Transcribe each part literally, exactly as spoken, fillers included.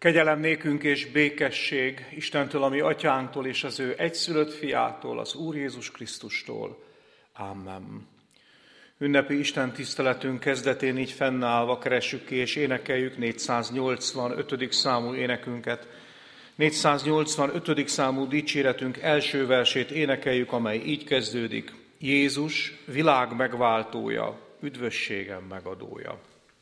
Kegyelem nékünk és békesség Istentől, ami atyánktól és az ő egyszülött fiától, az Úr Jézus Krisztustól. Amen. Ünnepi Isten tiszteletünk kezdetén így fennállva keressük ki és énekeljük négyszáznyolcvanötödik számú énekünket. négyszáznyolcvanötödik számú dicséretünk első versét énekeljük, amely így kezdődik. Jézus, világ megváltója, üdvösségem megadója.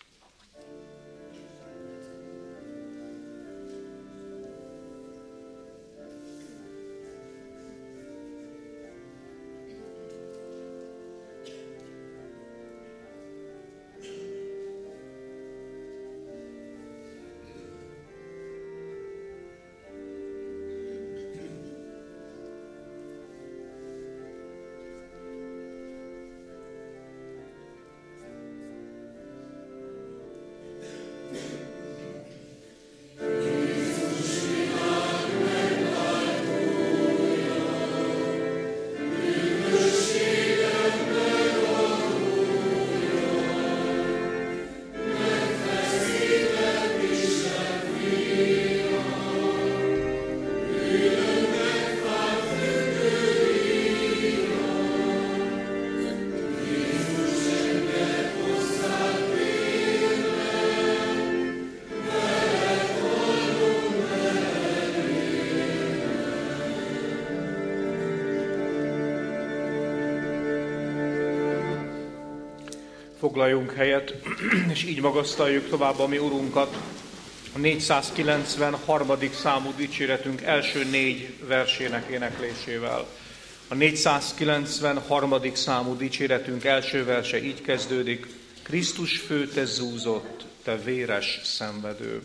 Foglaljunk helyet, és így magasztaljuk tovább a mi Urunkat a négyszázkilencvenharmadik számú dicséretünk első négy versének éneklésével. A négyszázkilencvenharmadik számú dicséretünk első verse így kezdődik. Krisztus fő te zúzott, te véres szenvedő.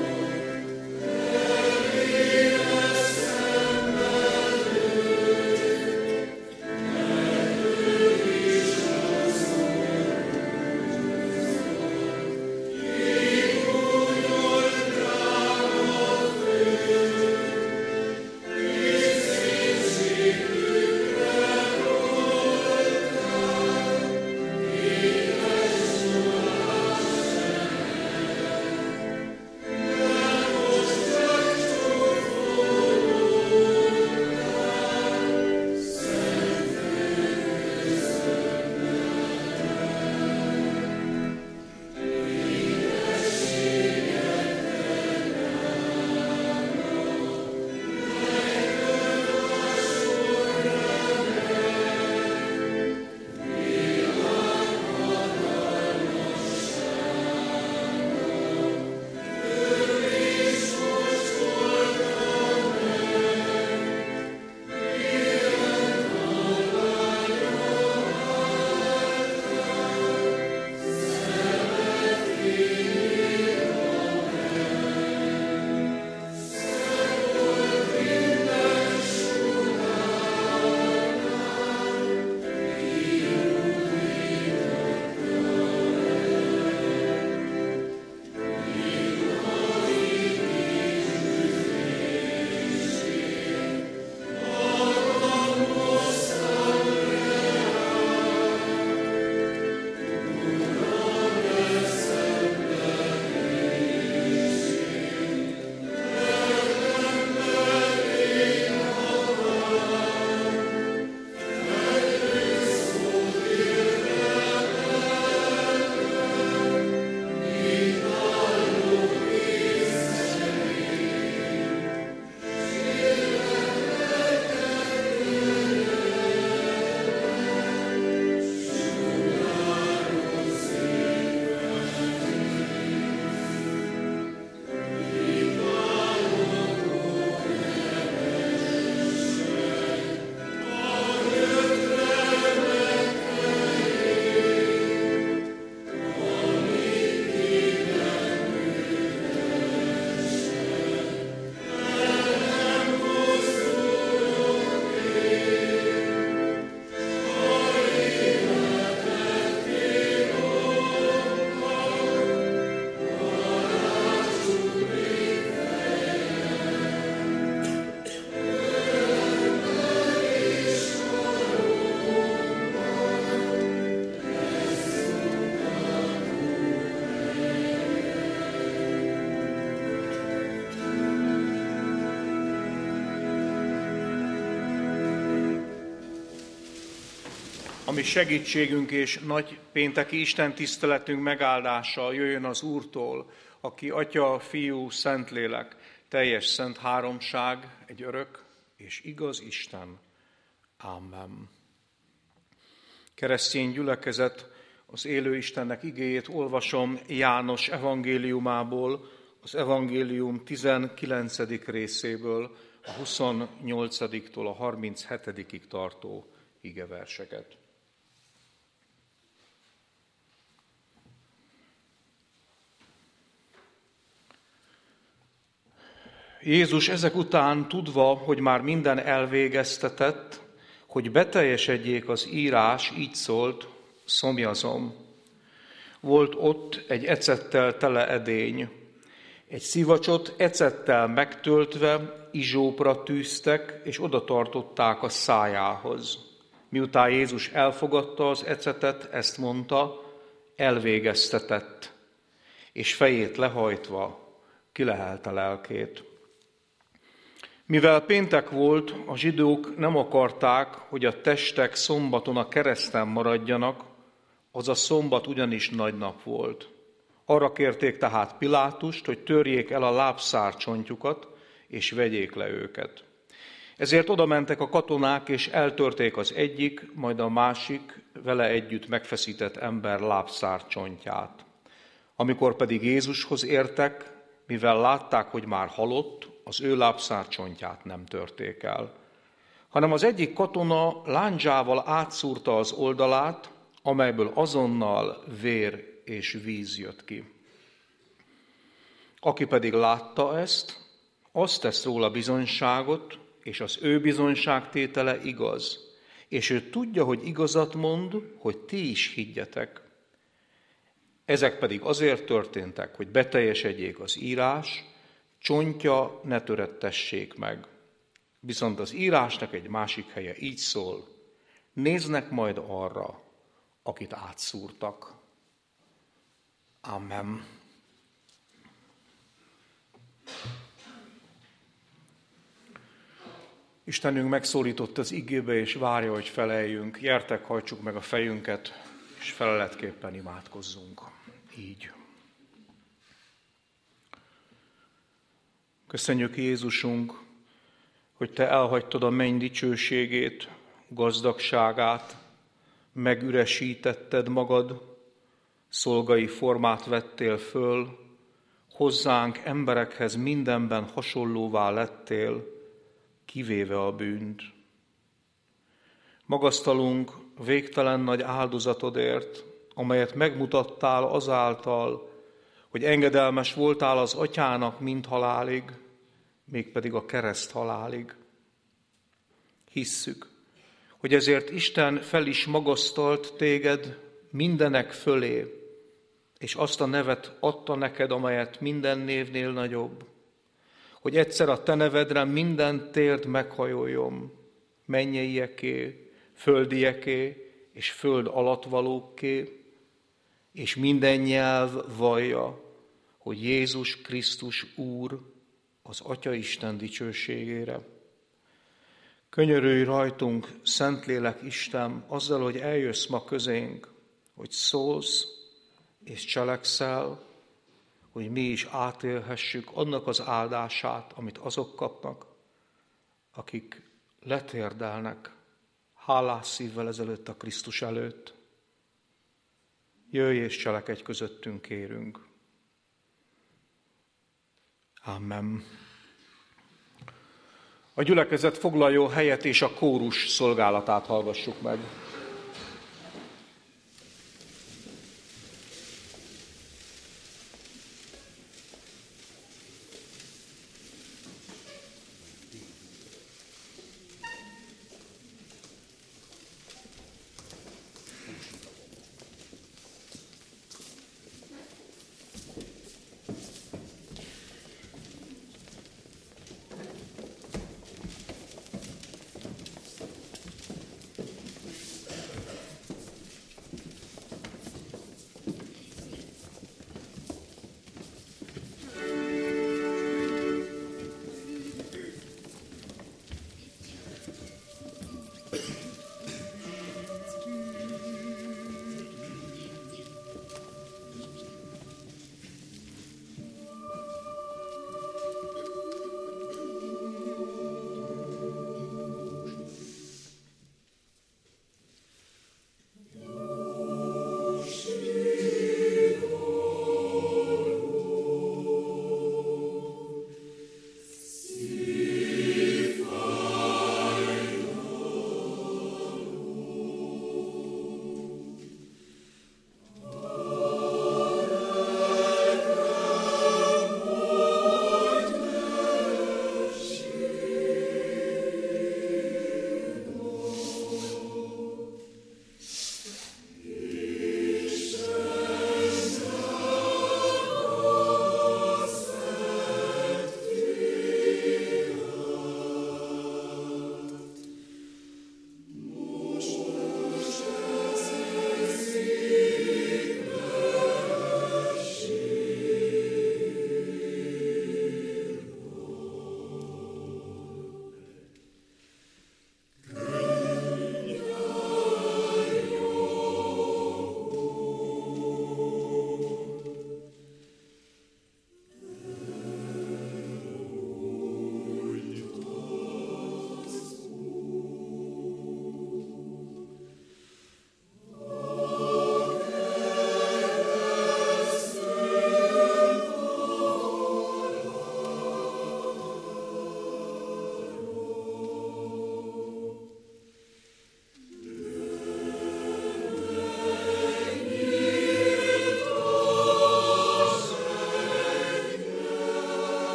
Amen. Ami segítségünk és nagy pénteki Isten tiszteletünk megáldása jöjjön az Úrtól, aki Atya, Fiú, Szentlélek, teljes szent háromság, egy örök és igaz Isten. Amen. Keresztény gyülekezet, az élő Istennek igéjét olvasom János evangéliumából, az evangélium tizenkilencedik részéből, a huszonnyolcadiktól a harminchetedikig tartó igeverseket. Jézus ezek után tudva, hogy már minden elvégeztetett, hogy beteljesedjék az írás, így szólt, szomjazom. Volt ott egy ecettel tele edény. Egy szivacsot ecettel megtöltve izsópra tűztek, és oda tartották a szájához. Miután Jézus elfogadta az ecetet, ezt mondta, elvégeztetett, és fejét lehajtva kilehelte lelkét. Mivel péntek volt, a zsidók nem akarták, hogy a testek szombaton a kereszten maradjanak, az a szombat ugyanis nagy nap volt. Arra kérték tehát Pilátust, hogy törjék el a lábszárcsontjukat, és vegyék le őket. Ezért oda mentek a katonák, és eltörték az egyik, majd a másik vele együtt megfeszített ember lábszárcsontját. Amikor pedig Jézushoz értek, mivel látták, hogy már halott, az ő lábszárcsontját nem törték el, hanem az egyik katona lándzsával átszúrta az oldalát, amelyből azonnal vér és víz jött ki. Aki pedig látta ezt, azt tesz róla bizonyságot, és az ő bizonyságtétele igaz, és ő tudja, hogy igazat mond, hogy ti is higgyetek. Ezek pedig azért történtek, hogy beteljesedjék az írás, csontja ne törettessék meg. Viszont az írásnak egy másik helye így szól, néznek majd arra, akit átszúrtak. Amen. Istenünk megszólított az igébe, és várja, hogy feleljünk. Gyertek, hajtsuk meg a fejünket, és feleletképpen imádkozzunk. Így. Köszönjük, Jézusunk, hogy Te elhagytad a menny dicsőségét, gazdagságát, megüresítetted magad, szolgai formát vettél föl, hozzánk, emberekhez mindenben hasonlóvá lettél, kivéve a bűnt. Magasztalunk végtelen nagy áldozatodért, amelyet megmutattál azáltal, hogy engedelmes voltál az Atyának mind halálig, mégpedig a kereszt halálig. Hisszük, hogy ezért Isten fel is magasztalt téged mindenek fölé, és azt a nevet adta neked, amelyet minden névnél nagyobb, hogy egyszer a te nevedre minden térd meghajoljon, mennyeieké, földieké és föld alattvalóké, és minden nyelv vallja, hogy Jézus Krisztus Úr az Atya Isten dicsőségére. Könyörülj rajtunk, Szentlélek Isten, azzal, hogy eljössz ma közénk, hogy szólsz és cselekszel, hogy mi is átélhessük annak az áldását, amit azok kapnak, akik letérdelnek hálás szívvel ezelőtt a Krisztus előtt. Jöjj és cselekedj közöttünk, kérünk. Amen. A gyülekezet foglaljon helyet, és a kórus szolgálatát hallgassuk meg.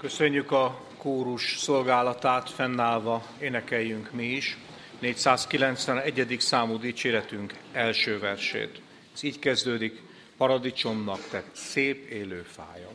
Köszönjük a kórus szolgálatát, fennállva énekeljünk mi is négyszázkilencvenegyedik számú dicséretünk első versét. Ez így kezdődik: paradicsomnak tett szép élő fája.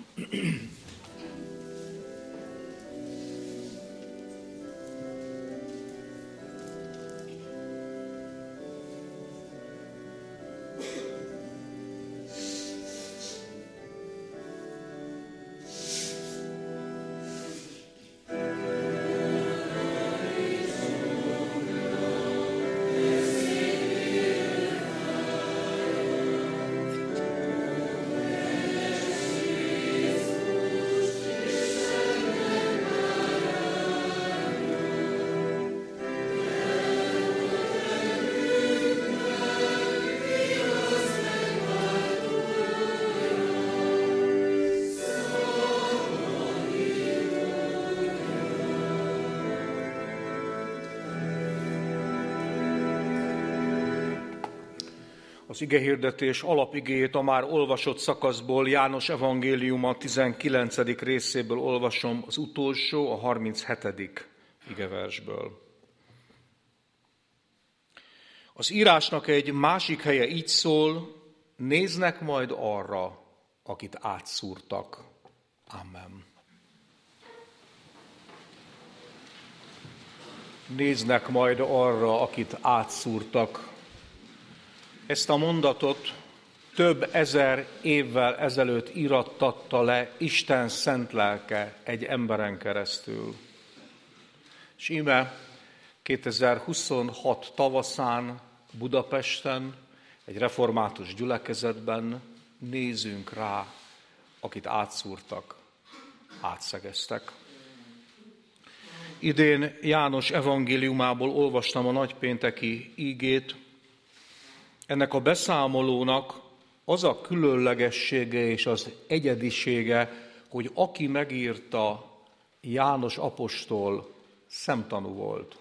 Az igehirdetés alapigéjét a már olvasott szakaszból, János evangéliuma tizenkilencedik részéből olvasom, az utolsó, a harminchetedik igeversből. Az írásnak egy másik helye így szól: néznek majd arra, akit átszúrtak. Amen. Néznek majd arra, akit átszúrtak. Ezt a mondatot több ezer évvel ezelőtt írattatta le Isten szent lelke egy emberen keresztül. És íme kétezer-huszonhat tavaszán Budapesten, egy református gyülekezetben nézünk rá, akit átszúrtak, átszegeztek. Idén János evangéliumából olvastam a nagypénteki ígét. Ennek a beszámolónak az a különlegessége és az egyedisége, hogy aki megírta, János apostol, szemtanú volt.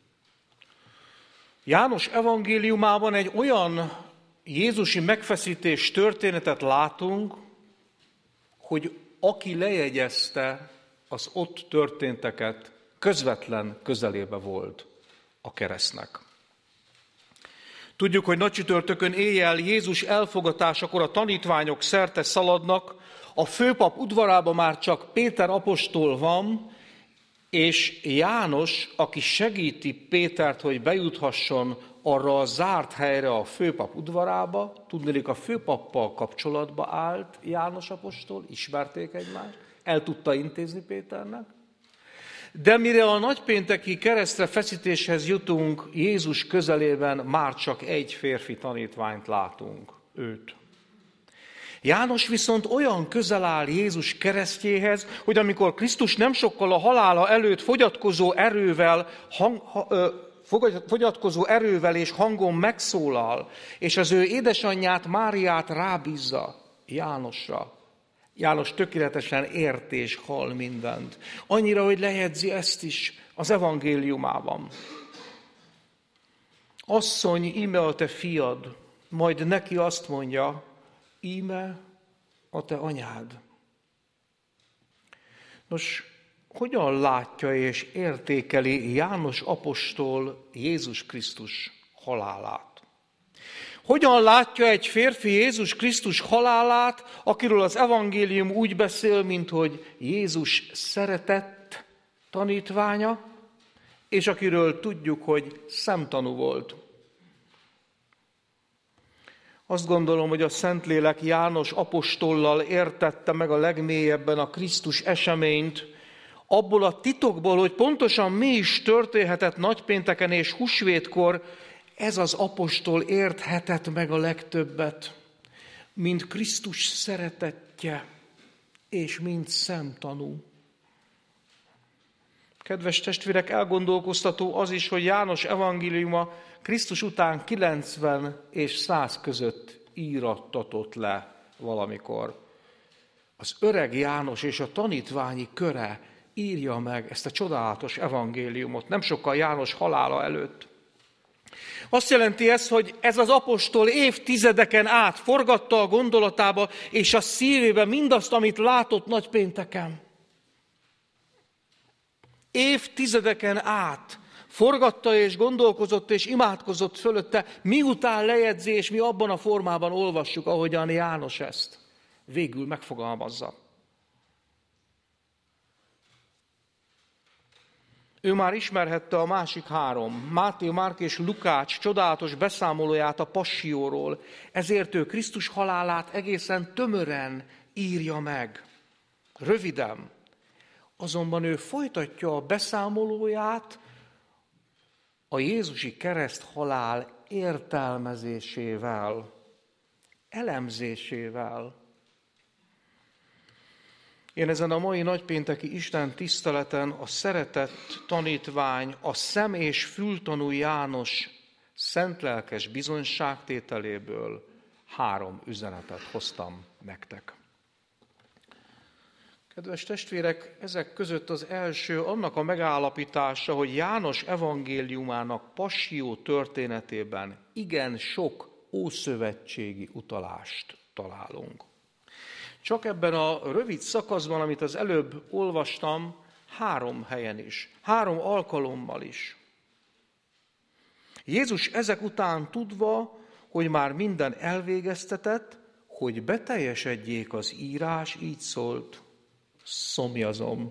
János evangéliumában egy olyan jézusi megfeszítés történetet látunk, hogy aki lejegyezte az ott történteket, közvetlen közelébe volt a keresztnek. Tudjuk, hogy nagycsütörtökön éjjel Jézus elfogatásakor a tanítványok szerte szaladnak, a főpap udvarában már csak Péter apostol van, és János, aki segíti Pétert, hogy bejuthasson arra a zárt helyre a főpap udvarába, tudniillik a főpappal kapcsolatba állt János apostol, ismerték egymást, el tudta intézni Péternek. De mire a nagypénteki keresztre feszítéshez jutunk, Jézus közelében már csak egy férfi tanítványt látunk, őt. János viszont olyan közel áll Jézus keresztjéhez, hogy amikor Krisztus nem sokkal a halála előtt fogyatkozó erővel, hang, ha, ö, fogyatkozó erővel és hangon megszólal, és az ő édesanyját, Máriát rábízza Jánosra, János tökéletesen ért és hall mindent. Annyira, hogy lejegyzi ezt is az evangéliumában. Asszony, íme a te fiad, majd neki azt mondja, íme a te anyád. Nos, hogyan látja és értékeli János apostol Jézus Krisztus halálát? Hogyan látja egy férfi Jézus Krisztus halálát, akiről az evangélium úgy beszél, mint hogy Jézus szeretett tanítványa, és akiről tudjuk, hogy szemtanú volt? Azt gondolom, hogy a Szentlélek János apostollal értette meg a legmélyebben a Krisztus eseményt, abból a titokból, hogy pontosan mi is történhetett nagypénteken és húsvétkor, ez az apostol érthetett meg a legtöbbet, mint Krisztus szeretettje, és mint szemtanú. Kedves testvérek, elgondolkoztató az is, hogy János evangéliuma Krisztus után kilencven és száz között írattatott le valamikor. Az öreg János és a tanítványi köre írja meg ezt a csodálatos evangéliumot, nem sokkal János halála előtt. Azt jelenti ez, hogy ez az apostol évtizedeken át forgatta a gondolatába és a szívébe mindazt, amit látott nagypénteken. évtizedeken át forgatta és gondolkozott és imádkozott fölötte, miután lejegyzi, és mi abban a formában olvassuk, ahogyan János ezt végül megfogalmazza. Ő már ismerhette a másik három, Máté, Márk és Lukács csodálatos beszámolóját a passióról, ezért ő Krisztus halálát egészen tömören írja meg, röviden. Azonban ő folytatja a beszámolóját a jézusi kereszthalál értelmezésével, elemzésével. Én ezen a mai nagypénteki Isten tiszteleten a szeretett tanítvány, a szem- és fültanú János szentlelkes bizonyságtételéből három üzenetet hoztam nektek. Kedves testvérek, ezek között az első annak a megállapítása, hogy János evangéliumának passió történetében igen sok ószövetségi utalást találunk. Csak ebben a rövid szakaszban, amit az előbb olvastam, három helyen is, három alkalommal is. Jézus ezek után tudva, hogy már minden elvégeztetett, hogy beteljesedjék az írás, így szólt: szomjazom.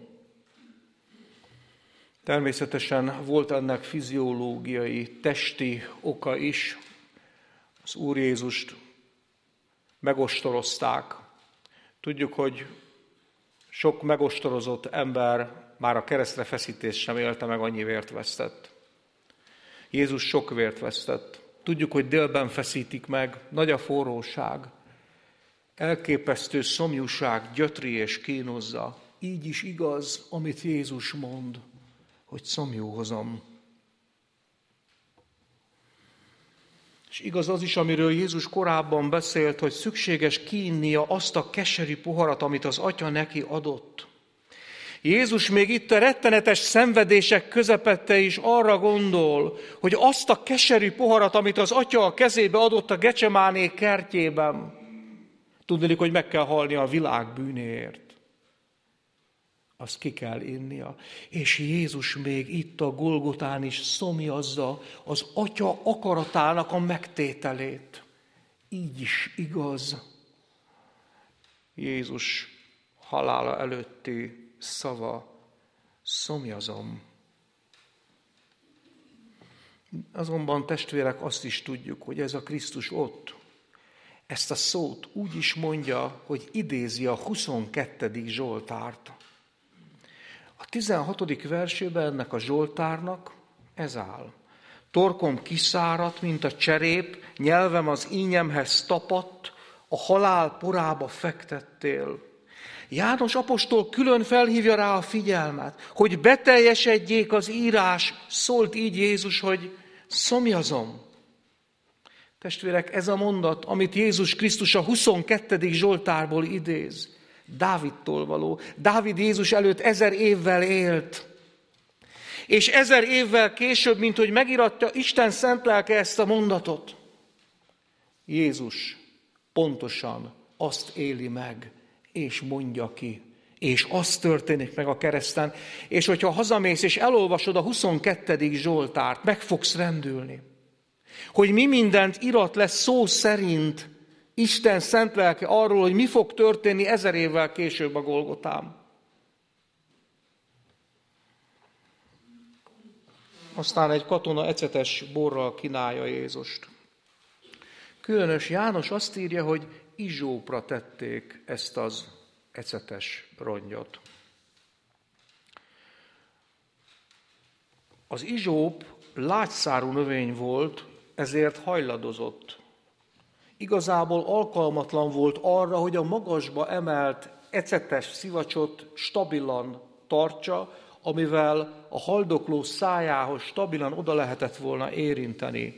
Természetesen volt ennek fiziológiai, testi oka is. Az Úr Jézust megostorozták. Tudjuk, hogy sok megostorozott ember már a keresztre feszítés sem élte meg, annyi vért vesztett. Jézus sok vért vesztett. Tudjuk, hogy délben feszítik meg, nagy a forróság, elképesztő szomjúság gyötri és kínozza. Így is igaz, amit Jézus mond, hogy szomjúhozom. És igaz az is, amiről Jézus korábban beszélt, hogy szükséges kiinnia azt a keserű poharat, amit az Atya neki adott. Jézus még itt a rettenetes szenvedések közepette is arra gondol, hogy azt a keserű poharat, amit az Atya a kezébe adott a Gecsemáné kertjében, tudniillik, hogy meg kell halnia a világ bűnéért, azt ki kell innia. És Jézus még itt a Golgotán is szomjazza az Atya akaratának a megtételét. Így is igaz. Jézus halála előtti szava: szomjazom. Azonban, testvérek, azt is tudjuk, hogy ez a Krisztus ott ezt a szót úgy is mondja, hogy idézi a huszonkettedik Zsoltárt. A tizenhatodik versében ennek a Zsoltárnak ez áll: torkom kiszáradt, mint a cserép, nyelvem az ínyemhez tapadt, a halál porába fektettél. János apostol külön felhívja rá a figyelmet, hogy beteljesedjék az írás, szólt így Jézus, hogy szomjazom. Testvérek, ez a mondat, amit Jézus Krisztus a huszonkettedik Zsoltárból idéz, Dávidtól való. Dávid Jézus előtt ezer évvel élt. És ezer évvel később, mint hogy megíratta Isten szent lelke ezt a mondatot, Jézus pontosan azt éli meg, és mondja ki. És az történik meg a kereszten. És hogyha hazamész és elolvasod a huszonkettedik Zsoltárt, meg fogsz rendülni. Hogy mi mindent irat lesz szó szerint Isten szent lelke arról, hogy mi fog történni ezer évvel később a Golgotán. Aztán egy katona ecetes borral kínálja Jézust. Különös János azt írja, hogy izsópra tették ezt az ecetes rongyot. Az izsóp lágyszárú növény volt, ezért hajladozott. Igazából alkalmatlan volt arra, hogy a magasba emelt ecetes szivacsot stabilan tartsa, amivel a haldokló szájához stabilan oda lehetett volna érinteni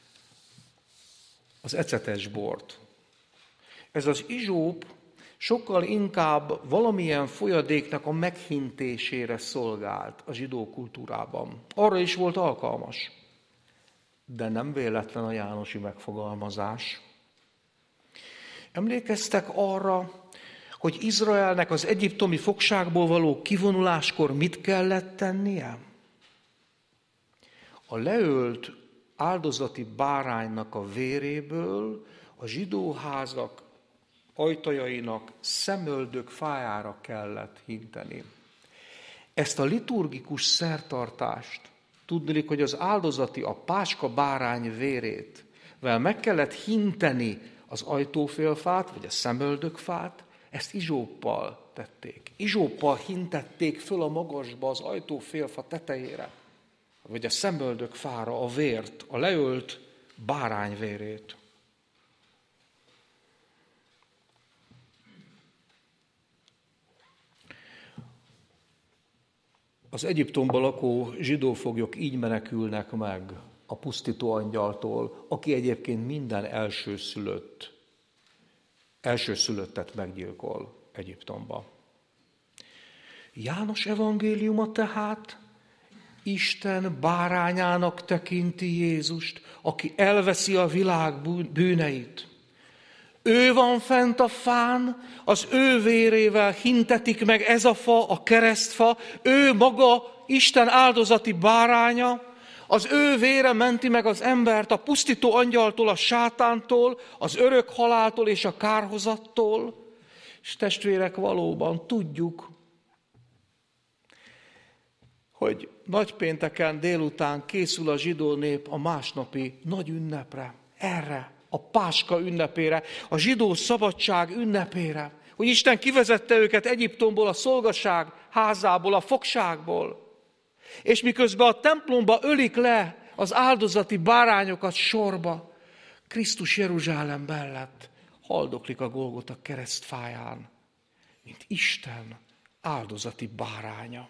az ecetes bort. Ez az izsóp sokkal inkább valamilyen folyadéknak a meghintésére szolgált a zsidó kultúrában. Arra is volt alkalmas. De nem véletlen a jánosi megfogalmazás. Emlékeztek arra, hogy Izraelnek az egyiptomi fogságból való kivonuláskor mit kellett tennie? A leölt áldozati báránynak a véréből a zsidóházak ajtajainak szemöldök fájára kellett hinteni. Ezt a liturgikus szertartást, tudniillik, hogy az áldozati, a páska bárány vérét, vel meg kellett hinteni az ajtófélfát, vagy a szemöldökfát, ezt izsóppal tették. Izsóppal hintették föl a magasba az ajtófélfa tetejére, vagy a szemöldökfára a vért, a leölt bárány vérét. Az Egyiptomban lakó zsidófoglyok így menekülnek meg a pusztító angyaltól, aki egyébként minden elsőszülött, elsőszülöttet meggyilkol Egyiptomba. János evangéliuma tehát Isten bárányának tekinti Jézust, aki elveszi a világ bűneit. Ő van fent a fán, az ő vérével hintetik meg ez a fa, a keresztfa, ő maga Isten áldozati báránya, az ő vére menti meg az embert a pusztító angyaltól, a sátántól, az örök haláltól és a kárhozattól. És testvérek, valóban tudjuk, hogy nagypénteken délután készül a zsidó nép a másnapi nagy ünnepre, erre, a Páska ünnepére, a zsidó szabadság ünnepére, hogy Isten kivezette őket Egyiptomból, a szolgaság házából, a fogságból. És miközben a templomba ölik le az áldozati bárányokat sorba, Krisztus Jeruzsálem mellett haldoklik a Golgota keresztfáján, mint Isten áldozati báránya.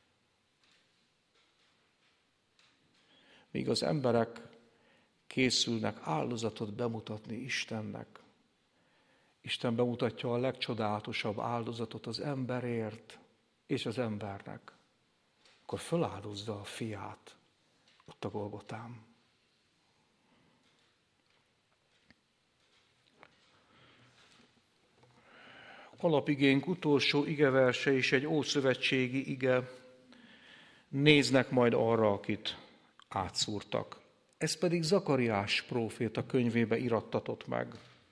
Míg az emberek készülnek áldozatot bemutatni Istennek, Isten bemutatja a legcsodálatosabb áldozatot az emberért és az embernek, akkor föláldozza a fiát ott a Golgotán. Alapigénk utolsó igeverse is egy ószövetségi ige. Néznek majd arra, akit átszúrtak. Ez pedig Zakariás próféta könyvébe irattatott meg.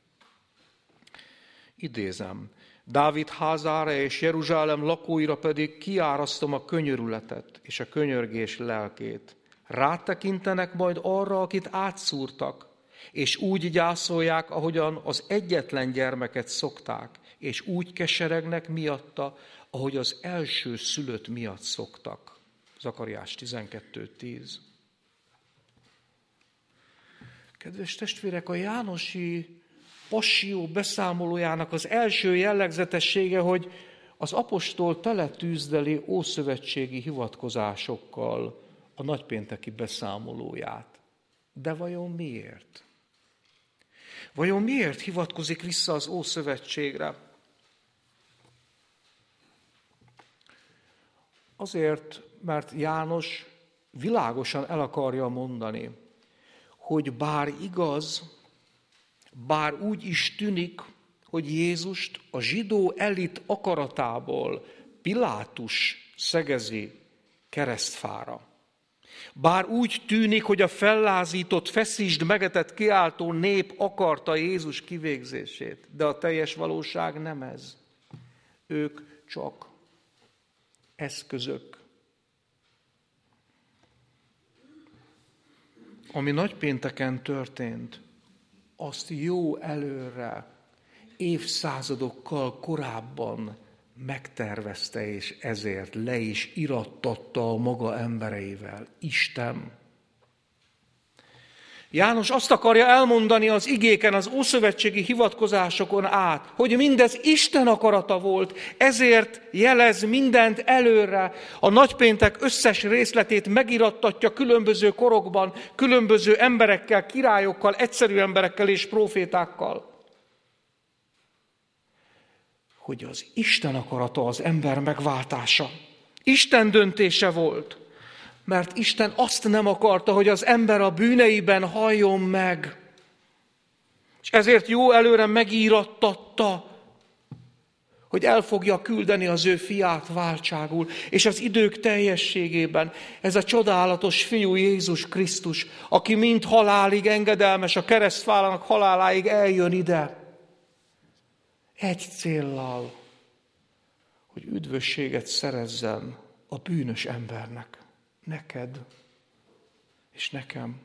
Idézem, Dávid házára és Jeruzsálem lakóira pedig kiárasztom a könyörületet és a könyörgés lelkét. Rátekintenek majd arra, akit átszúrtak, és úgy gyászolják, ahogyan az egyetlen gyermeket szokták, és úgy keseregnek miatta, ahogy az első szülött miatt szoktak. Zakariás tizenkettő tíz. Kedves testvérek, a jánosi passió beszámolójának az első jellegzetessége, hogy az apostol teletűzdeli ószövetségi hivatkozásokkal a nagypénteki beszámolóját. De vajon miért? Vajon miért hivatkozik vissza az Ószövetségre? Azért, mert János világosan el akarja mondani, hogy bár igaz, bár úgy is tűnik, hogy Jézust a zsidó elit akaratából Pilátus szegezi keresztfára. Bár úgy tűnik, hogy a fellázított, feszítsd megetett kiáltó nép akarta Jézus kivégzését, de a teljes valóság nem ez. Ők csak eszközök. Ami nagypénteken történt, azt jó előre, évszázadokkal korábban megtervezte, és ezért le is irattatta a maga embereivel. Isten. János azt akarja elmondani az igéken, az ószövetségi hivatkozásokon át, hogy mindez Isten akarata volt, ezért jelez mindent előre. A nagypéntek összes részletét megirattatja különböző korokban, különböző emberekkel, királyokkal, egyszerű emberekkel és prófétákkal. Hogy az Isten akarata az ember megváltása. Isten döntése volt. Mert Isten azt nem akarta, hogy az ember a bűneiben halljon meg. És ezért jó előre megírattatta, hogy hogy el fogja küldeni az ő fiát váltságul, és az idők teljességében ez a csodálatos fiú Jézus Krisztus, aki mind halálig engedelmes, a keresztválának haláláig eljön ide, egy céllal, hogy üdvösséget szerezzen a bűnös embernek, neked és nekem.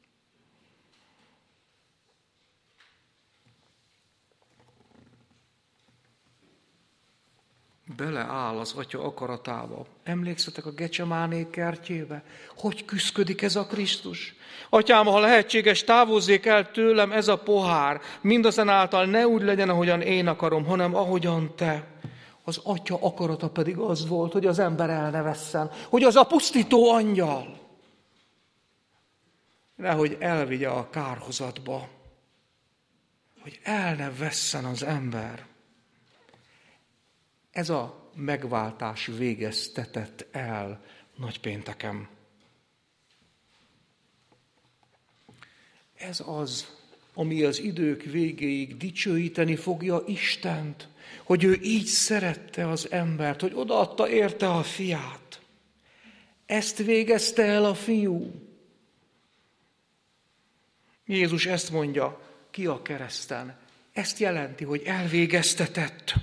Beleáll az Atya akaratába. Emlékszetek a Gecsemáné kertjébe? Hogy küszködik ez a Krisztus? Atyám, ha lehetséges, távozzék el tőlem ez a pohár, mindazonáltal ne úgy legyen, ahogyan én akarom, hanem ahogyan te. Az Atya akarata pedig az volt, hogy az ember el ne vesszen, hogy az a pusztító angyal nehogy elvigye a kárhozatba, hogy el ne vesszen az ember. Ez a megváltás végeztetett el nagypénteken. Ez az, ami az idők végéig dicsőíteni fogja Istent, hogy ő így szerette az embert, hogy odaadta érte a fiát. Ezt végezte el a fiú. Jézus ezt mondja ki a kereszten. Ezt jelenti, hogy elvégeztetett.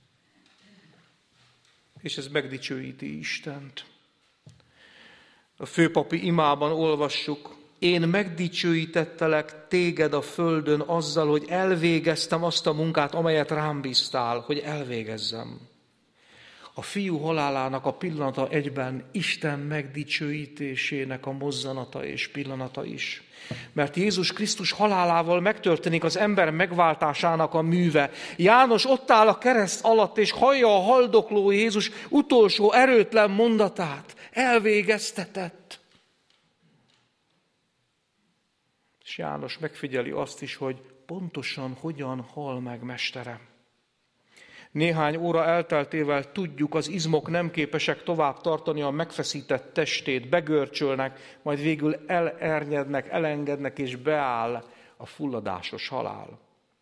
És ez megdicsőíti Istent. A főpapi imában olvassuk, én megdicsőítettelek téged a földön azzal, hogy elvégeztem azt a munkát, amelyet rám bíztál, hogy elvégezzem. A fiú halálának a pillanata egyben Isten megdicsőítésének a mozzanata és pillanata is. Mert Jézus Krisztus halálával megtörténik az ember megváltásának a műve. János ott áll a kereszt alatt, és hallja a haldokló Jézus utolsó erőtlen mondatát. Elvégeztetett. És János megfigyeli azt is, hogy pontosan hogyan hal meg mestere. Néhány óra elteltével tudjuk, az izmok nem képesek tovább tartani a megfeszített testét, begörcsölnek, majd végül elernyednek, elengednek, és beáll a fulladásos halál.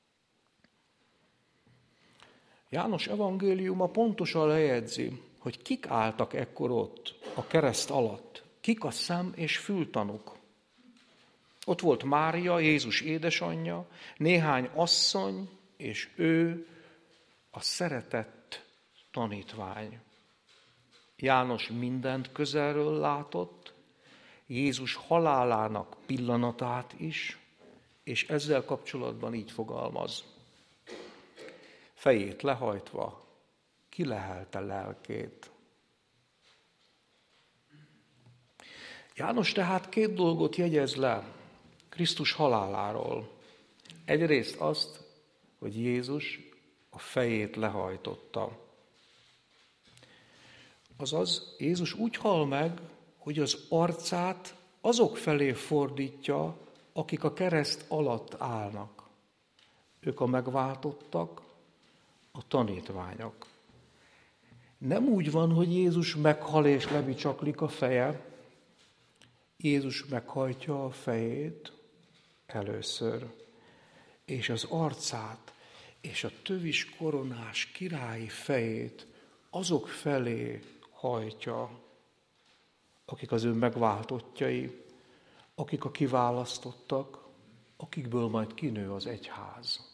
János evangéliuma pontosan lejegyzi, hogy kik álltak ekkor ott, a kereszt alatt, kik a szem- és fültanúk. Ott volt Mária, Jézus édesanyja, néhány asszony, és ő, a szeretett tanítvány. János mindent közelről látott, Jézus halálának pillanatát is, és ezzel kapcsolatban így fogalmaz. Fejét lehajtva, kilehelte lelkét. János tehát két dolgot jegyez le Krisztus haláláról. Egyrészt azt, hogy Jézus a fejét lehajtotta. Azaz, Jézus úgy hal meg, hogy az arcát azok felé fordítja, akik a kereszt alatt állnak. Ők a megváltottak, a tanítványok. Nem úgy van, hogy Jézus meghal és lebicsaklik a feje. Jézus meghajtja a fejét először, és az arcát, és a tövis koronás királyi fejét azok felé hajtja, akik az ő megváltottjai, akik a kiválasztottak, akikből majd kinő az egyház.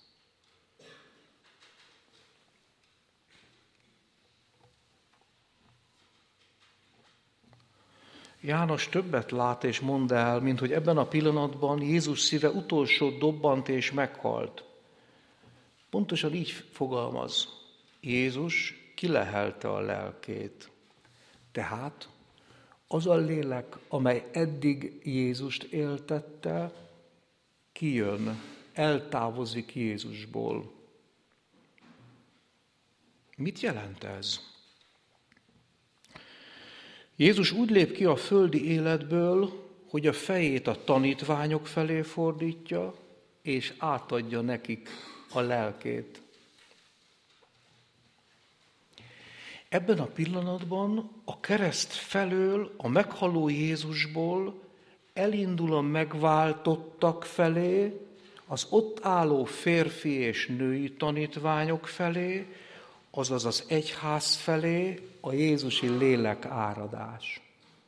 János többet lát és mond el, mint hogy ebben a pillanatban Jézus szíve utolsó dobbant és meghalt. Pontosan így fogalmaz. Jézus kilehelte a lelkét. Tehát az a lélek, amely eddig Jézust éltette, kijön, eltávozik Jézusból. Mit jelent ez? Jézus úgy lép ki a földi életből, hogy a fejét a tanítványok felé fordítja, és átadja nekik a lelkét. Ebben a pillanatban a kereszt felől, a meghaló Jézusból elindul a megváltottak felé, az ott álló férfi és női tanítványok felé, azaz az egyház felé a Jézusi lélek áradás.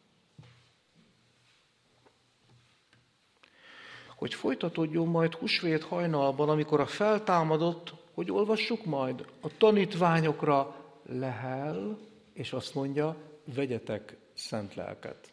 Hogy folytatódjon majd húsvét hajnalban, amikor a feltámadott, hogy olvassuk majd, a tanítványokra lehel, és azt mondja, vegyetek szent lelket.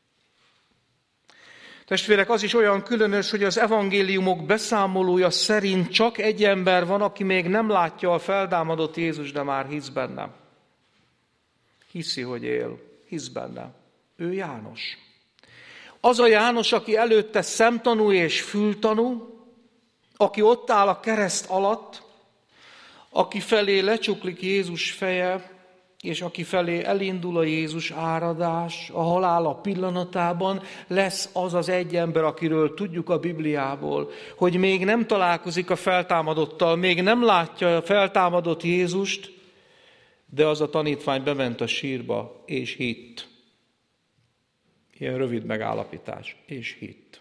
Testvérek, az is olyan különös, hogy az evangéliumok beszámolója szerint csak egy ember van, aki még nem látja a feltámadott Jézus, de már hisz benne. Hiszi, hogy él, hisz benne. Ő János. Az a János, aki előtte szemtanú és fültanú, aki ott áll a kereszt alatt, aki felé lecsuklik Jézus feje, és aki felé elindul a Jézus áradás, a halála pillanatában, lesz az az egy ember, akiről tudjuk a Bibliából, hogy még nem találkozik a feltámadottal, még nem látja a feltámadott Jézust, de az a tanítvány bement a sírba, és hitt. Ilyen rövid megállapítás, és hitt.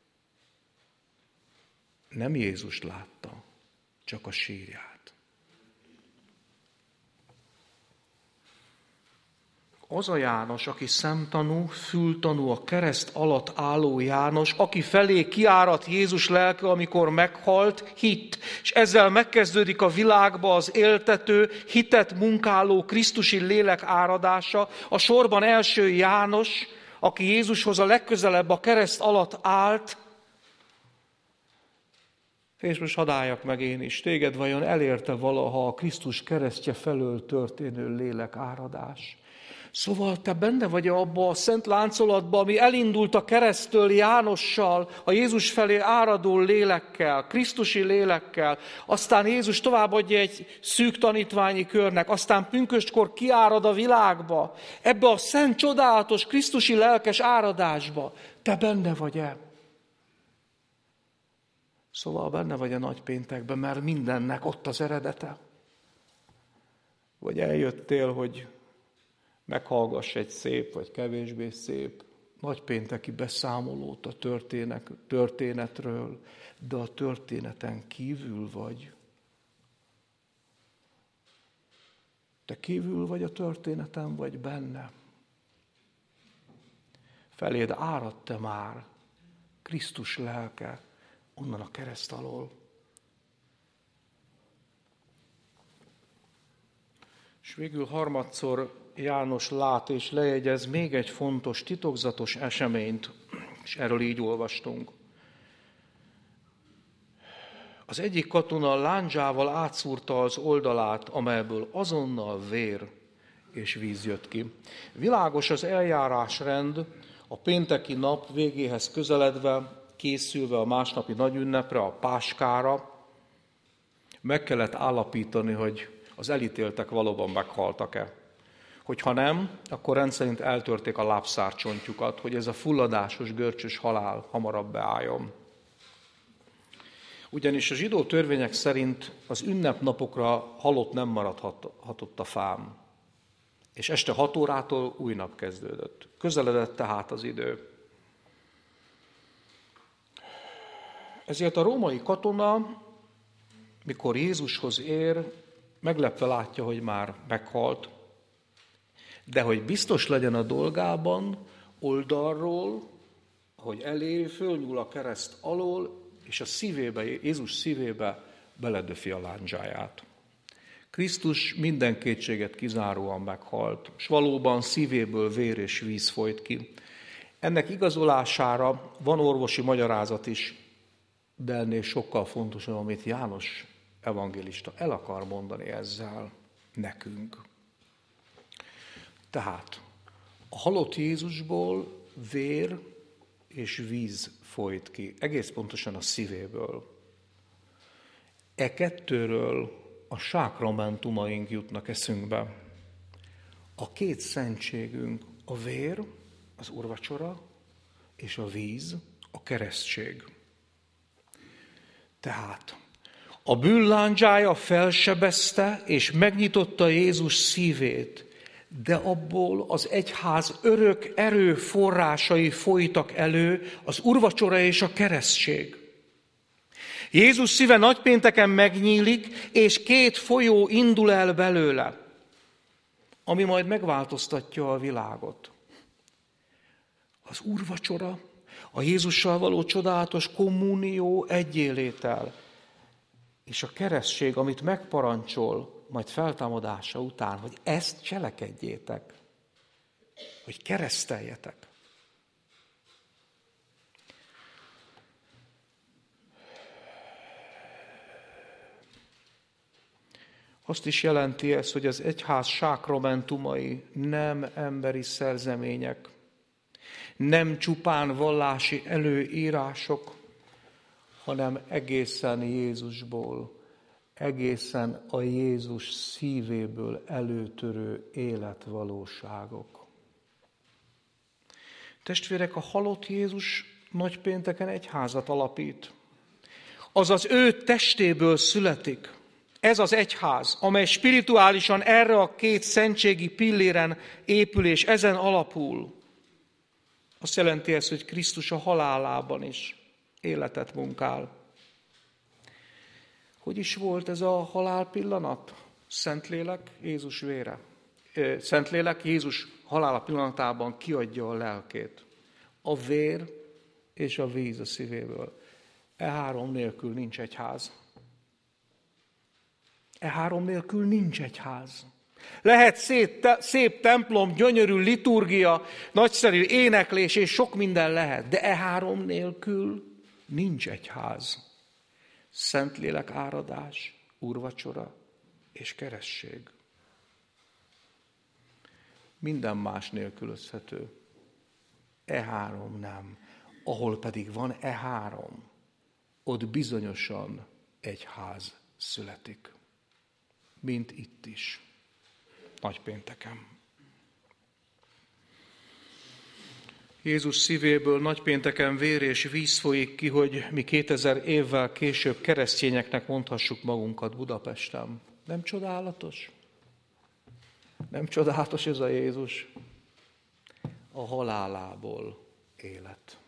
Nem Jézust látta, csak a sírját. Az a János, aki szemtanú, fültanú, a kereszt alatt álló János, aki felé kiáradt Jézus lelke, amikor meghalt, hitt. És ezzel megkezdődik a világba az éltető, hitet munkáló Krisztusi lélek áradása. A sorban első János, aki Jézushoz a legközelebb a kereszt alatt állt, és most hadd álljak meg én is, téged vajon elérte valaha a Krisztus keresztje felől történő lélek áradás? Szóval te benne vagy abba a szent láncolatba, ami elindult a keresztől Jánossal, a Jézus felé áradó lélekkel, Krisztusi lélekkel, aztán Jézus továbbadja egy szűk tanítványi körnek, aztán pünköstkor kiárad a világba, ebbe a szent, csodálatos, Krisztusi lelkes áradásba. Te benne vagy-e? Szóval benne vagy a nagypéntekben, mert mindennek ott az eredete. Vagy eljöttél, hogy meghallgass egy szép, vagy kevésbé szép nagypénteki beszámolót a történetről, de a történeten kívül vagy. Te kívül vagy a történeten, vagy benne. Feléd áradt-e már Krisztus lelke onnan a kereszt alól? És végül harmadszor János lát és lejegyez még egy fontos, titokzatos eseményt, és erről így olvastunk. Az egyik katona lándzsával átszúrta az oldalát, amelyből azonnal vér és víz jött ki. Világos az eljárásrend, a pénteki nap végéhez közeledve, készülve a másnapi nagyünnepre, a páskára, meg kellett állapítani, hogy az elítéltek valóban meghaltak-e. Hogyha nem, akkor rendszerint eltörték a lábszárcsontjukat, hogy ez a fulladásos, görcsös halál hamarabb beálljon. Ugyanis a zsidó törvények szerint az ünnepnapokra halott nem maradhatott a fám, és este hat órától új nap kezdődött. Közeledett tehát az idő. Ezért a római katona, mikor Jézushoz ér, meglepve látja, hogy már meghalt, de hogy biztos legyen a dolgában, oldalról, hogy eléri, fölnyúl a kereszt alól, és a szívébe, Jézus szívébe beledöfi a lándzsáját. Krisztus minden kétséget kizáróan meghalt, és valóban szívéből vér és víz folyt ki. Ennek igazolására van orvosi magyarázat is, de ennél sokkal fontosabb, amit János evangélista el akar mondani ezzel nekünk. Tehát a halott Jézusból vér és víz folyt ki, egész pontosan a szívéből. E kettőről a sákramentumaink jutnak eszünkbe. A két szentségünk a vér, az úrvacsora, és a víz, a keresztség. Tehát a bűnlándzsája felsebezte és megnyitotta Jézus szívét, de abból az egyház örök erő forrásai folytak elő, az úrvacsora és a keresztség. Jézus szíve nagypénteken megnyílik, és két folyó indul el belőle, ami majd megváltoztatja a világot. Az úrvacsora, a Jézussal való csodálatos kommunió egyélétel, és a keresztség, amit megparancsol, majd feltámadása után, hogy ezt cselekedjétek, hogy kereszteljetek. Azt is jelenti ez, hogy az egyház sákramentumai nem emberi szerzemények, nem csupán vallási előírások, hanem egészen Jézusból, egészen a Jézus szívéből előtörő életvalóságok. Testvérek, a halott Jézus nagypénteken egyházat alapít. Azaz ő testéből születik. Ez az egyház, amely spirituálisan erre a két szentségi pilléren épül, és ezen alapul. Azt jelenti ez, hogy Krisztus a halálában is életet munkál. Hogy is volt ez a halál pillanat? Szentlélek, Jézus vére. Szentlélek Jézus halála pillanatában kiadja a lelkét. A vér és a víz a szívéből. E három nélkül nincs egyház. E három nélkül nincs egyház. Lehet szép, te, szép templom, gyönyörű liturgia, nagyszerű éneklés, és sok minden lehet, de e három nélkül nincs egyház. Szentlélek áradás, úrvacsora és keresztség. Minden más nélkülözhető. E három nem. Ahol pedig van e három, ott bizonyosan egyház születik. Mint itt is. Nagypénteken. Jézus szívéből nagypénteken vér és víz folyik ki, hogy mi kétezer évvel később keresztényeknek mondhassuk magunkat Budapesten. Nem csodálatos? Nem csodálatos ez a Jézus? A halálából élet.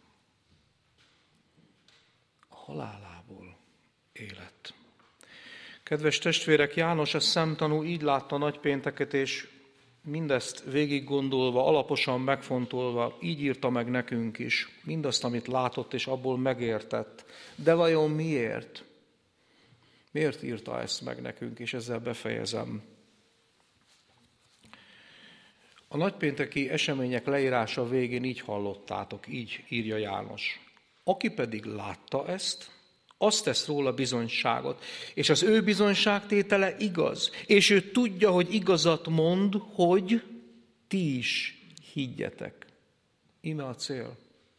A halálából élet. Kedves testvérek, János a szemtanú így látta nagypénteket, és mindezt végig gondolva, alaposan megfontolva, így írta meg nekünk is, mindazt, amit látott, és abból megértett. De vajon miért? Miért írta ezt meg nekünk, és ezzel befejezem. A nagypénteki események leírása végén így hallottátok, így írja János. Aki pedig látta ezt, azt tesz róla bizonyságot, és az ő bizonyságtétele igaz, és ő tudja, hogy igazat mond, hogy ti is higgyetek. Íme a cél.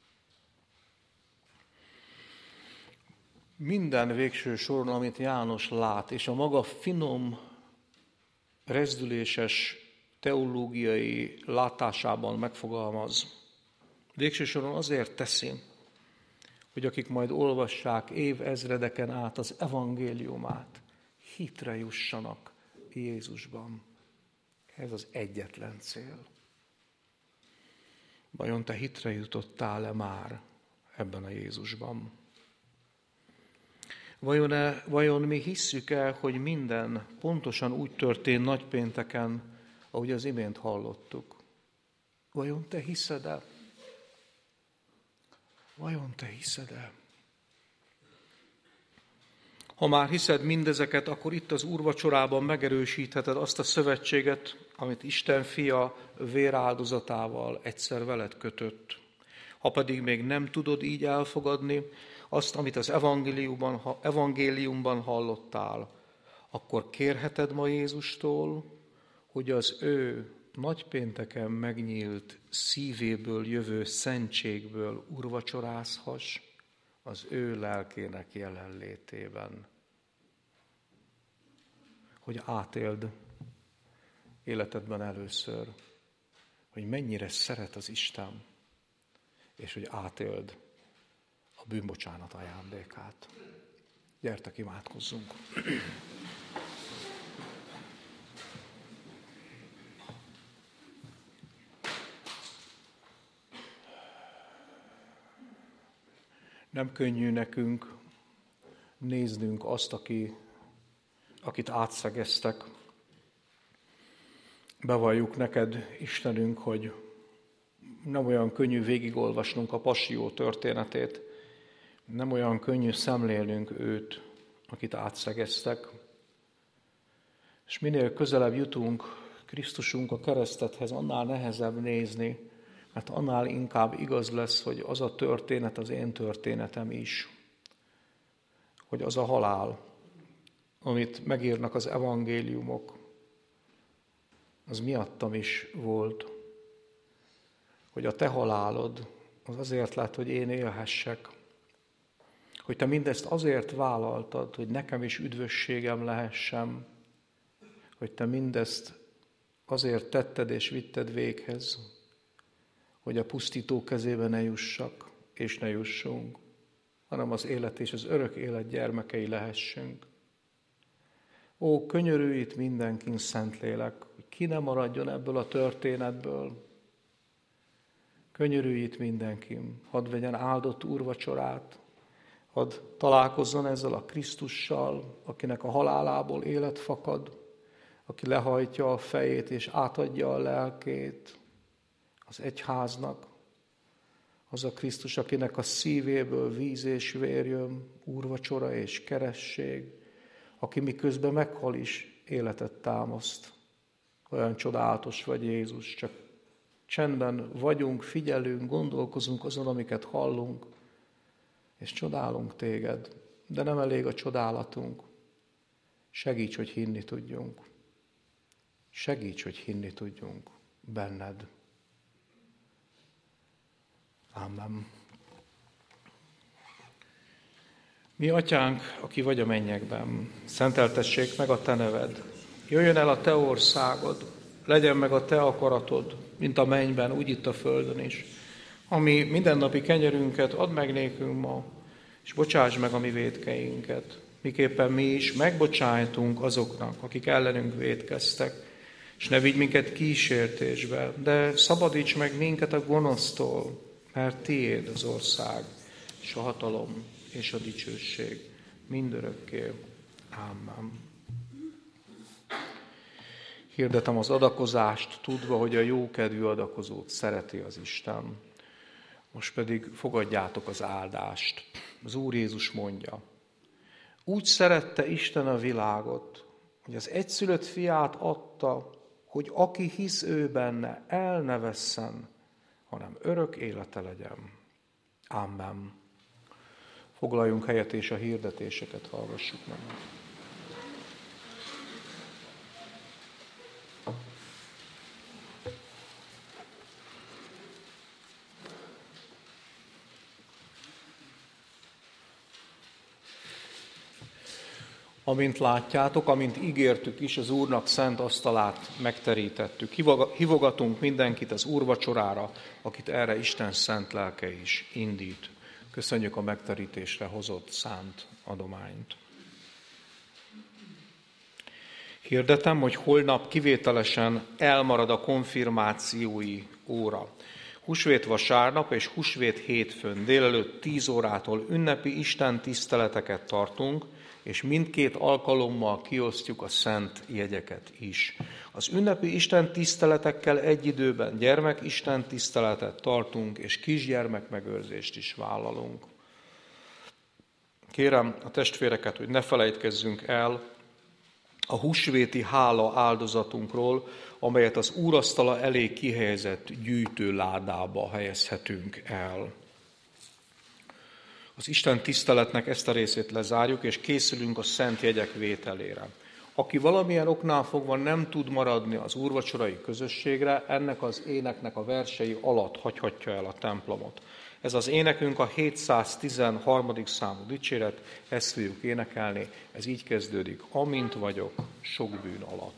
Minden végső soron, amit János lát, és a maga finom, rezdüléses teológiai látásában megfogalmaz, végső soron azért teszi, hogy akik majd olvassák évezredeken át az evangéliumát, hitre jussanak Jézusban. Ez az egyetlen cél. Vajon te hitre jutottál-e már ebben a Jézusban? Vajon, -e, vajon mi hisszük el, hogy minden pontosan úgy történt nagypénteken, ahogy az imént hallottuk? Vajon te hiszed-e? Vajon te hiszed-e? Ha már hiszed mindezeket, akkor itt az úrvacsorában megerősítheted azt a szövetséget, amit Isten fia véráldozatával egyszer veled kötött. Ha pedig még nem tudod így elfogadni azt, amit az evangéliumban, evangéliumban hallottál, akkor kérheted ma Jézustól, hogy az ő nagypénteken megnyílt szívéből jövő szentségből úrvacsorázhass az ő lelkének jelenlétében. Hogy átéld életedben először, hogy mennyire szeret az Isten, és hogy átéld a bűnbocsánat ajándékát. Gyertek, imádkozzunk! Nem könnyű nekünk néznünk azt, aki, akit átszegeztek. Bevalljuk neked, Istenünk, hogy nem olyan könnyű végigolvasnunk a Passió történetét, nem olyan könnyű szemlélnünk őt, akit átszegeztek. És minél közelebb jutunk Krisztusunk a keresztethez, annál nehezebb nézni, mert annál inkább igaz lesz, hogy az a történet az én történetem is. Hogy az a halál, amit megírnak az evangéliumok, az miattam is volt. Hogy a te halálod az azért lett, hogy én élhessek. Hogy te mindezt azért vállaltad, hogy nekem is üdvösségem lehessen. Hogy te mindezt azért tetted és vitted véghez, hogy a pusztító kezébe ne jussak, és ne jussunk, hanem az élet és az örök élet gyermekei lehessünk. Ó, könyörülj itt mindenkin, Szentlélek, hogy ki ne maradjon ebből a történetből. Könyörülj itt mindenkin, hadd vegyen áldott úrvacsorát, hadd találkozzon ezzel a Krisztussal, akinek a halálából élet fakad, aki lehajtja a fejét és átadja a lelkét az egyháznak, az a Krisztus, akinek a szívéből víz és vér jön, úrvacsora és keresség, aki miközben meghal is életet támaszt. Olyan csodálatos vagy, Jézus, csak csendben vagyunk, figyelünk, gondolkozunk azon, amiket hallunk, és csodálunk téged, de nem elég a csodálatunk. Segíts, hogy hinni tudjunk. Segíts, hogy hinni tudjunk benned. Amen. Mi atyánk, aki vagy a mennyekben, szenteltessék meg a te neved. Jöjjön el a te országod, legyen meg a te akaratod, mint a mennyben, úgy itt a földön is. Ami mindennapi kenyerünket add meg nékünk ma, és bocsáss meg a mi vétkeinket, miképpen mi is megbocsájtunk azoknak, akik ellenünk vétkeztek, és ne vigy minket kísértésbe, de szabadíts meg minket a gonosztól, mert tiéd az ország, és a hatalom, és a dicsőség mindörökké. Ámen. Hirdetem az adakozást, tudva, hogy a jókedvű adakozót szereti az Isten. Most pedig fogadjátok az áldást. Az Úr Jézus mondja, úgy szerette Isten a világot, hogy az egyszülött fiát adta, hogy aki hisz ő benne, el ne vesszen, hanem örök élete legyen. Amen. Foglaljunk helyet, és a hirdetéseket hallgassuk meg. Amint látjátok, amint ígértük is, az Úrnak szent asztalát megterítettük. Hívogatunk mindenkit az úrvacsorára, akit erre Isten szent lelke is indít. Köszönjük a megterítésre hozott szánt adományt. Hirdetem, hogy holnap kivételesen elmarad a konfirmációi óra. Húsvét vasárnap és húsvét hétfőn délelőtt tíz órától ünnepi Isten tiszteleteket tartunk, és mindkét alkalommal kiosztjuk a szent jegyeket is. Az ünnepi Isten tiszteletekkel egy időben gyermek Isten tiszteletet tartunk, és kisgyermek megőrzést is vállalunk. Kérem a testvéreket, hogy ne felejtkezzünk el a húsvéti hála áldozatunkról, amelyet az úrasztala elé kihelyezett gyűjtőládába helyezhetünk el. Az Isten tiszteletnek ezt a részét lezárjuk, és készülünk a szent jegyek vételére. Aki valamilyen oknál fogva nem tud maradni az úrvacsorai közösségre, ennek az éneknek a versei alatt hagyhatja el a templomot. Ez az énekünk a hétszáztizenharmadik számú dicséret, ezt fogjuk énekelni, ez így kezdődik, amint vagyok sok bűn alatt.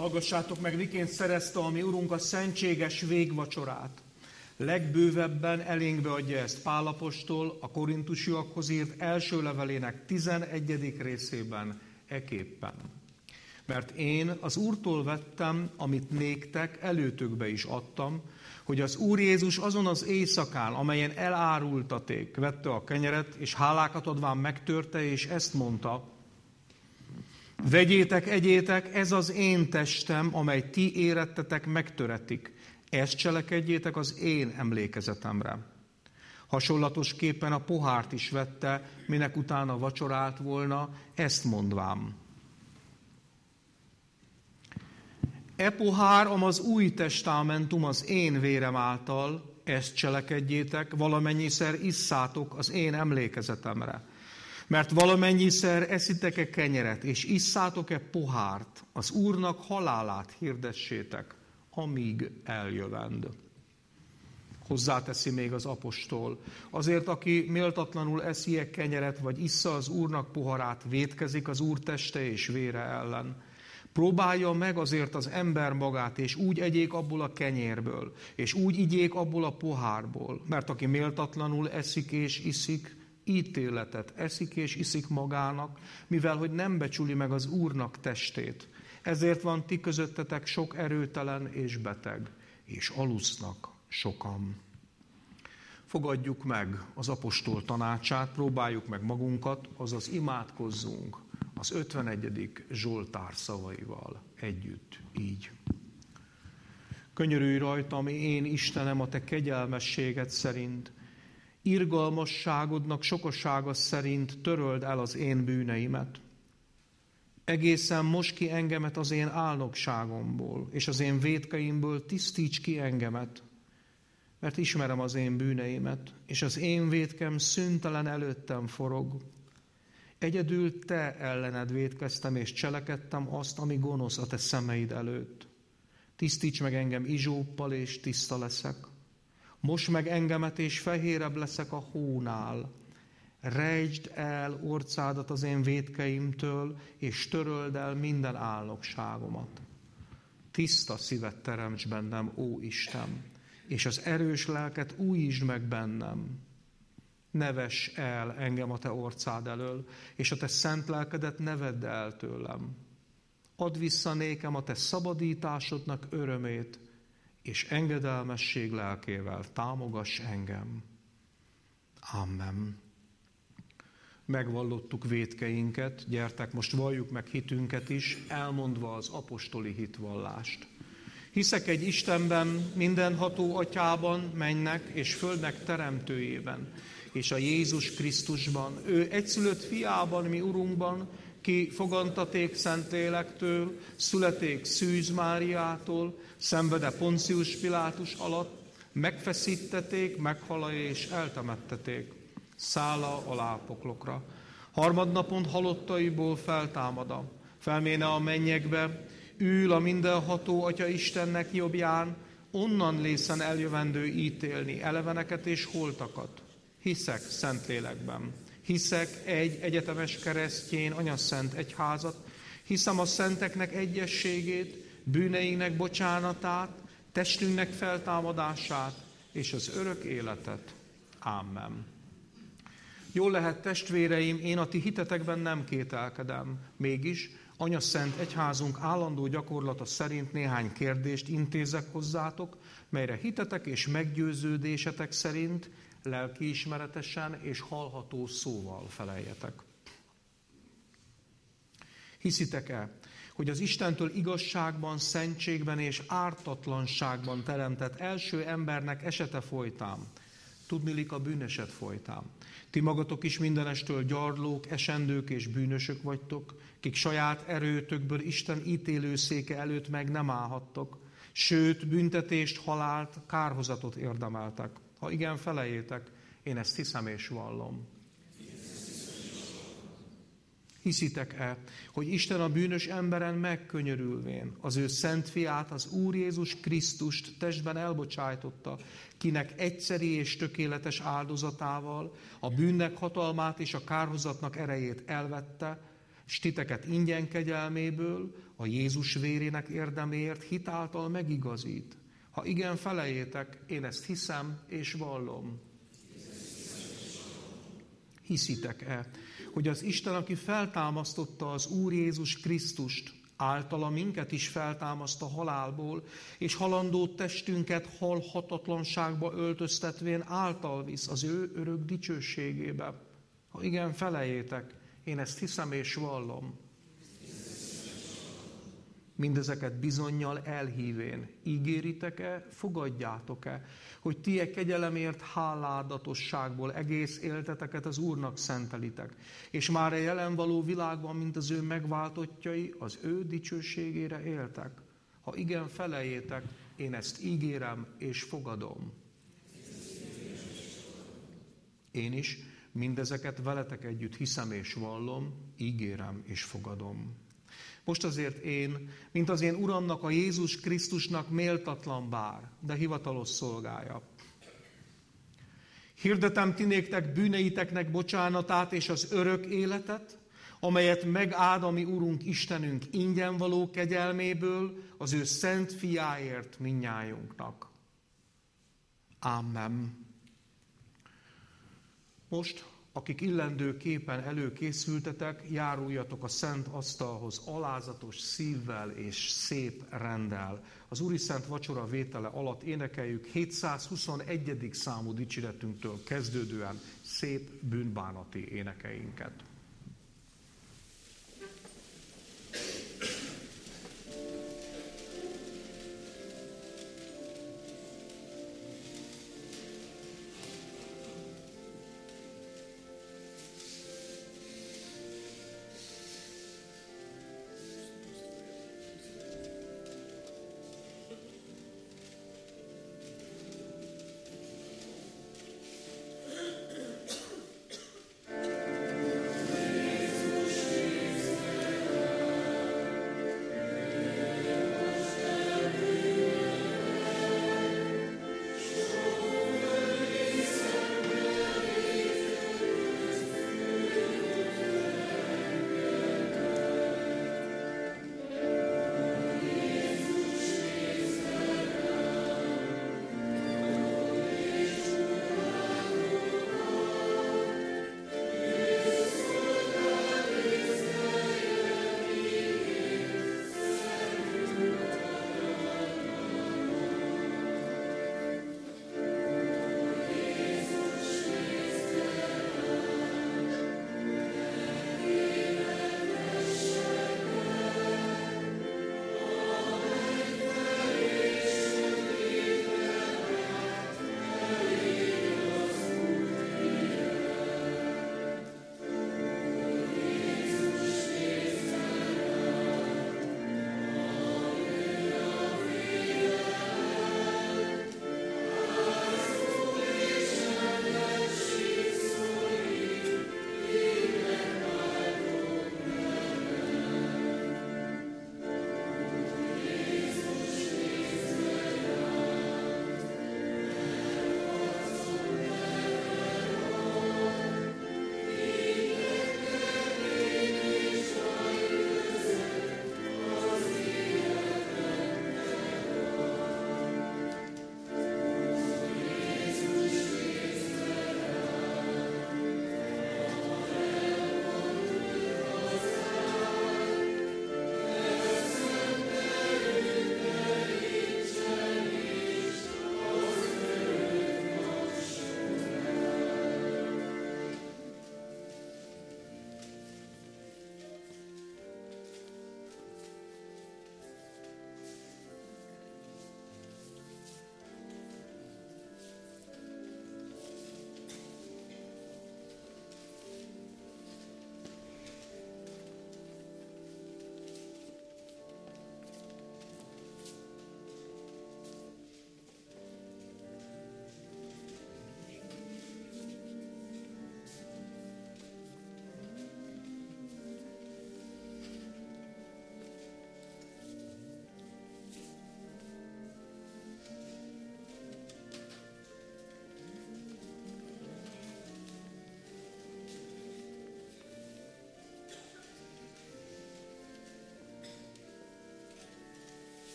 Hallgassátok meg, miként szerezte a mi Urunk a szentséges végvacsorát. Legbővebben elénkbe adja ezt Pál apostol a korintusiakhoz írt első levelének tizenegyedik részében eképpen. Mert én az Úrtól vettem, amit néktek, előtökbe is adtam, hogy az Úr Jézus azon az éjszakán, amelyen elárultaték, vette a kenyeret, és hálákat adván megtörte, és ezt mondta: vegyétek, egyétek, ez az én testem, amely ti érettetek, megtöretik. Ezt cselekedjétek az én emlékezetemre. Hasonlatosképpen a pohárt is vette, minek utána vacsorált volna, ezt mondvám: e pohár, az új testamentum az én vérem által, ezt cselekedjétek, valamennyiszer isszátok az én emlékezetemre. Mert valamennyiszer eszitek-e kenyeret, és isszátok-e pohárt, az Úrnak halálát hirdessétek, amíg eljövend. Hozzáteszi még az apostol: azért, aki méltatlanul eszi-e kenyeret, vagy issza az Úrnak poharát, vétkezik az Úr teste és vére ellen. Próbálja meg azért az ember magát, és úgy egyék abból a kenyérből, és úgy igyék abból a pohárból, mert aki méltatlanul eszik és iszik, ítéletet eszik és iszik magának, mivel hogy nem becsüli meg az Úrnak testét. Ezért van ti közöttetek sok erőtelen és beteg, és alusznak sokan. Fogadjuk meg az apostol tanácsát, próbáljuk meg magunkat, azaz imádkozzunk az ötvenegyedik Zsoltár szavaival együtt így. Könyörülj rajtam, én Istenem, a te kegyelmességed szerint, irgalmasságodnak sokasága szerint töröld el az én bűneimet. Egészen most ki engemet az én álnokságomból, és az én vétkeimből tisztíts ki engemet, mert ismerem az én bűneimet, és az én vétkem szüntelen előttem forog. Egyedül te ellened vétkeztem, és cselekedtem azt, ami gonosz a te szemeid előtt. Tisztíts meg engem izsóppal, és tiszta leszek. Most meg engemet, és fehérebb leszek a hónál. Rejtsd el orcádat az én vétkeimtől, és töröld el minden álnokságomat. Tiszta szívet teremts bennem, ó Isten, és az erős lelket újítsd meg bennem. Ne vess el engem a te orcád elől, és a te szent lelkedet ne vedd el tőlem. Add vissza nékem a te szabadításodnak örömét, és engedelmesség lelkével támogass engem. Amen. Megvallottuk vétkeinket, gyertek, most valljuk meg hitünket is, elmondva az apostoli hitvallást. Hiszek egy Istenben, mindenható Atyában, mennek és földnek teremtőjében, és a Jézus Krisztusban, ő egyszülött fiában, mi Urunkban, ki fogantaték Szentlélektől, születék Szűz Máriától, szenvede Poncius Pilátus alatt, megfeszítették, meghala és eltemetteték, szála alá poklokra. Harmadnapon halottaiból feltámada, felméne a mennyekbe, ül a mindenható Atya Istennek jobbján, onnan lészen eljövendő ítélni eleveneket és holtakat. Hiszek Szentlélekben, hiszek egy egyetemes keresztjén anyaszent egyházat, hiszem a szenteknek egyességét, bűneinknek bocsánatát, testünknek feltámadását és az örök életet. Amen. Jól lehet, testvéreim, én a ti hitetekben nem kételkedem, mégis anyaszent egyházunk állandó gyakorlata szerint néhány kérdést intézek hozzátok, melyre hitetek és meggyőződésetek szerint lelkiismeretesen és hallható szóval feleljetek. Hiszitek-e, hogy az Istentől igazságban, szentségben és ártatlanságban teremtett első embernek esete folytán, tudniillik a bűneset folytán, ti magatok is mindenestől gyarlók, esendők és bűnösök vagytok, kik saját erőtökből Isten ítélőszéke előtt meg nem állhattok, sőt, büntetést, halált, kárhozatot érdemeltek. Ha igen, feleljétek, én ezt hiszem és vallom. Hiszitek-e, hogy Isten a bűnös emberen megkönyörülvén az ő szent fiát, az Úr Jézus Krisztust testben elbocsájtotta, kinek egyszeri és tökéletes áldozatával a bűnnek hatalmát és a kárhozatnak erejét elvette, s titeket ingyen kegyelméből, a Jézus vérének érdeméért hitáltal megigazít. Ha igen, felejétek, én ezt hiszem és vallom. Hiszitek-e, hogy az Isten, aki feltámasztotta az Úr Jézus Krisztust, általa minket is feltámaszt a halálból, és halandó testünket halhatatlanságba öltöztetvén által visz az ő örök dicsőségébe? Ha igen, felejétek, én ezt hiszem és vallom. Mindezeket bizonnyal elhívén, ígéritek-e, fogadjátok-e, hogy ti e kegyelemért háládatosságból egész élteteket az Úrnak szentelitek, és már a jelen való világban, mint az ő megváltottjai, az ő dicsőségére éltek? Ha igen, felejétek, én ezt ígérem és fogadom. Én is mindezeket veletek együtt hiszem és vallom, ígérem és fogadom. Most azért én, mint az én Uramnak, a Jézus Krisztusnak méltatlan bár, de hivatalos szolgája. Hirdetem ti néktek bűneiteknek bocsánatát és az örök életet, amelyet megáld a mi Urunk Istenünk ingyen való kegyelméből az ő szent fiáért minnyájunknak. Amen. Most, akik illendőképpen előkészültetek, járuljatok a szent asztalhoz alázatos szívvel és szép renddel. Az Úri Szent Vacsora vétele alatt énekeljük hétszázhuszonegyedik számú dicséretünktől kezdődően szép bűnbánati énekeinket.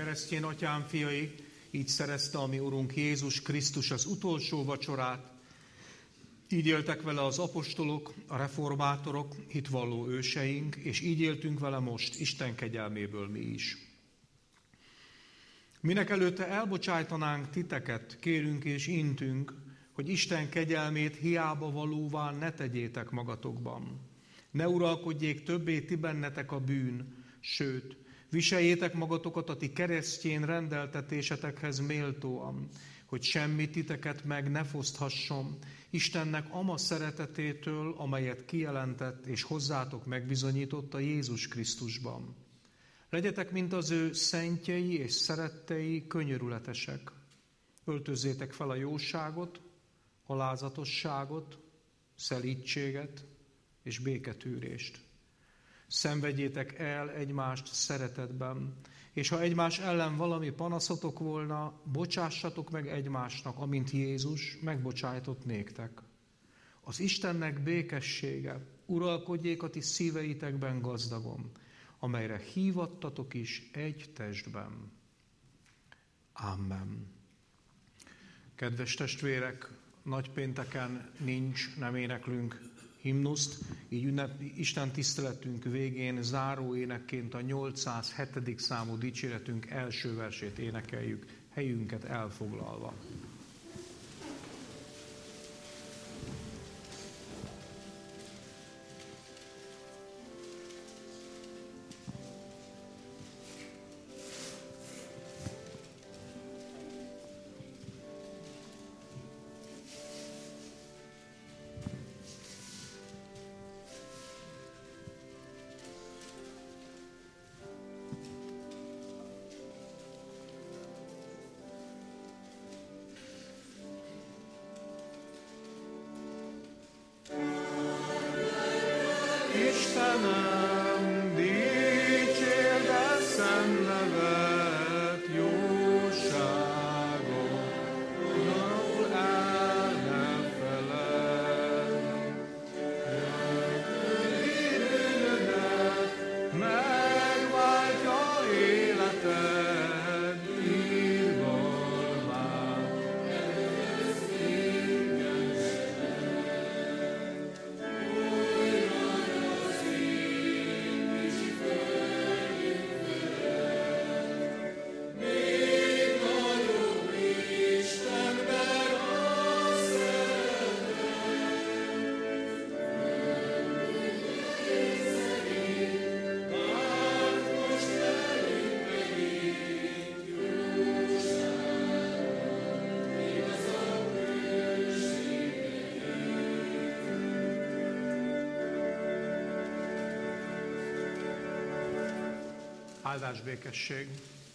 keresztjén atyám fiai, így szerezte a mi Urunk Jézus Krisztus az utolsó vacsorát. Így éltek vele az apostolok, a reformátorok, hitvalló őseink, és így éltünk vele most, Isten kegyelméből mi is. Minek előtte elbocsájtanánk titeket, kérünk és intünk, hogy Isten kegyelmét hiába valóvá ne tegyétek magatokban. Ne uralkodjék többé ti bennetek a bűn, sőt, viseljétek magatokat a ti keresztjén rendeltetésetekhez méltóan, hogy semmi titeket meg ne foszthasson Istennek ama szeretetétől, amelyet kijelentett és hozzátok megbizonyította Jézus Krisztusban. Legyetek, mint az ő szentjei és szerettei, könyörületesek. Öltözzétek fel a jóságot, alázatosságot, szelídséget és béketűrést. Szenvedjétek el egymást szeretetben, és ha egymás ellen valami panaszotok volna, bocsássatok meg egymásnak, amint Jézus megbocsájtott néktek. Az Istennek békessége uralkodjék a ti szíveitekben gazdagon, amelyre hívattatok is egy testben. Amen. Kedves testvérek, nagypénteken nincs, nem éneklünk himnuszt, így ünnep, Isten tiszteletünk végén záró énekként a nyolcszázhetedik számú dicséretünk első versét énekeljük, helyünket elfoglalva. Istenem, dicsérd a szent nevet, jóságot, napul el ne feled. Bűnödet megváltja életed, irgalmát. Áldás békesség!